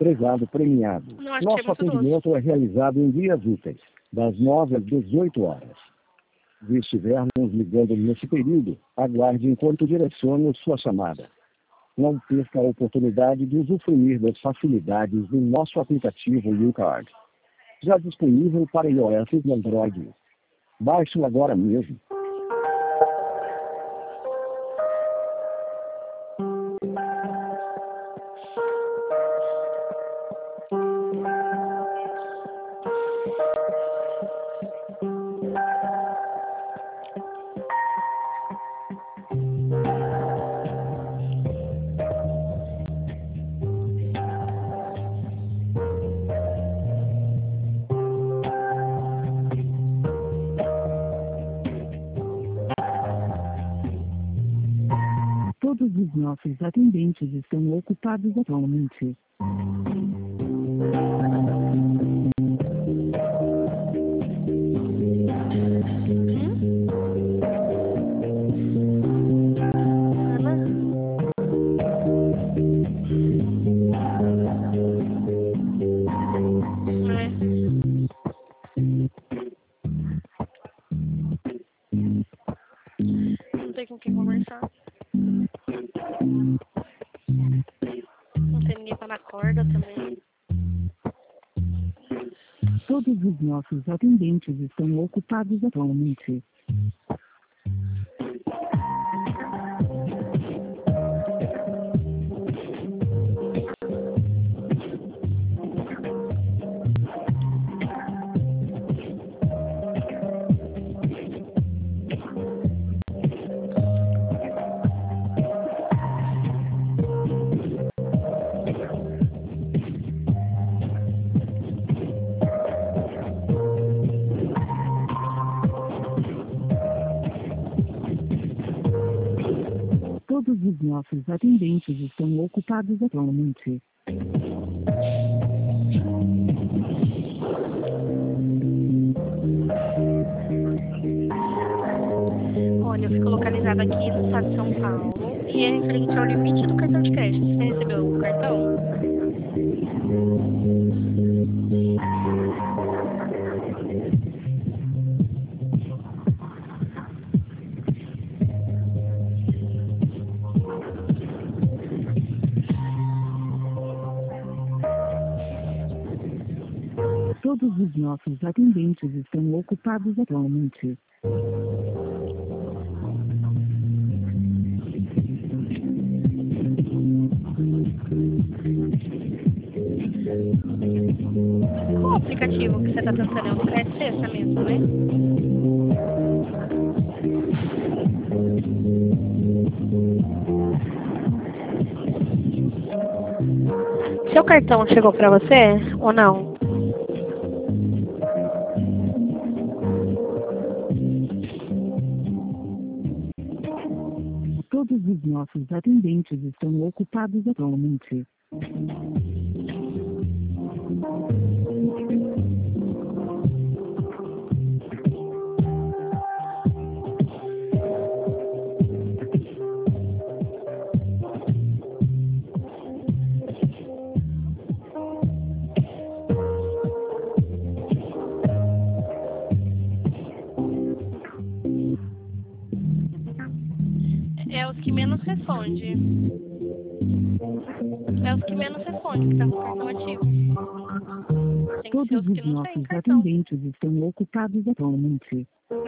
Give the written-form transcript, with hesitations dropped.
Prezado premiado, Não, acho que é nosso muito atendimento é realizado em dias úteis, das 9 às 18 horas. Se estivermos ligando nesse período, aguarde enquanto direciono sua chamada. Não perca a oportunidade de usufruir das facilidades do nosso aplicativo YouCard. Já disponível para iOS e Android. Baixe-o agora mesmo. Todos os nossos atendentes estão ocupados atualmente. Não tem com quem conversar. Não tem ninguém pra na corda também. Todos os nossos atendentes estão ocupados atualmente. Todos os nossos atendentes estão ocupados atualmente. Olha, eu fico localizada aqui no estado de São Paulo e é referente ao limite do cartão de crédito. Você recebeu o cartão? Todos os nossos atendentes estão ocupados atualmente. Qual aplicativo que você está tentando? É o do Credicessa mesmo, né? Seu cartão chegou pra você ou não? Todos os nossos atendentes estão ocupados atualmente. É os que menos responde. É os que menos responde que tá com o cartão ativo. Tem que ser Todos os que os não têm nossos cartão. atendentes estão ocupados atualmente.